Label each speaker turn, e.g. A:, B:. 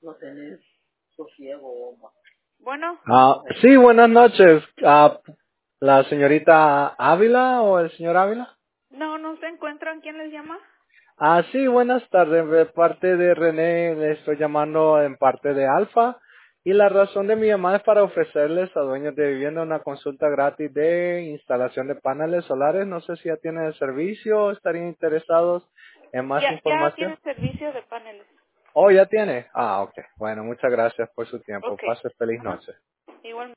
A: Bueno,
B: Sí, buenas noches. ¿La señorita Ávila o el señor Ávila?
A: no se encuentran. ¿Quién les llama?
B: Sí, buenas tardes. De parte de René, le estoy llamando en parte de Alfa. Y la razón de mi llamada es para ofrecerles a dueños de vivienda una consulta gratis de instalación de paneles solares. No sé si ya tienen el servicio o estarían interesados en más
A: Ya
B: información.
A: tienen servicio de paneles.
B: Oh, ya tiene. Ok. Bueno, muchas gracias por su tiempo.
A: Ok.
B: Pase feliz
A: Ajá.
B: noche.
A: Igual.